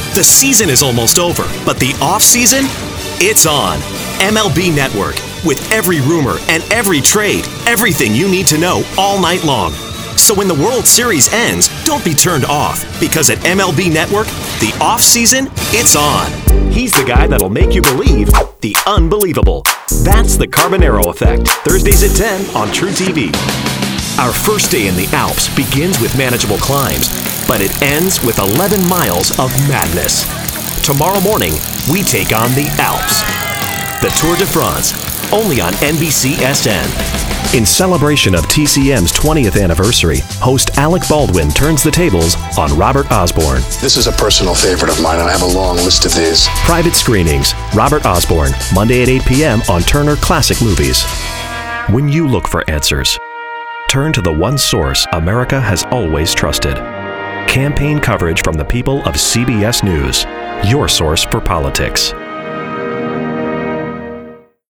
The season is almost over, but the off-season? It's on. MLB Network, with every rumor and every trade, everything you need to know all night long. So when the World Series ends, don't be turned off, because at MLB Network, the off-season, it's on. He's the guy that'll make you believe the unbelievable. That's the Carbonaro Effect, Thursdays at 10 on True TV. Our first day in the Alps begins with manageable climbs, but it ends with 11 miles of madness. Tomorrow morning, we take on the Alps. The Tour de France, only on NBCSN. In celebration of TCM's 20th anniversary, host Alec Baldwin turns the tables on Robert Osborne. This is a personal favorite of mine, and I have a long list of these. Private screenings, Robert Osborne, Monday at 8 p.m. on Turner Classic Movies. When you look for answers, turn to the one source America has always trusted. Campaign coverage from the people of CBS News, your source for politics.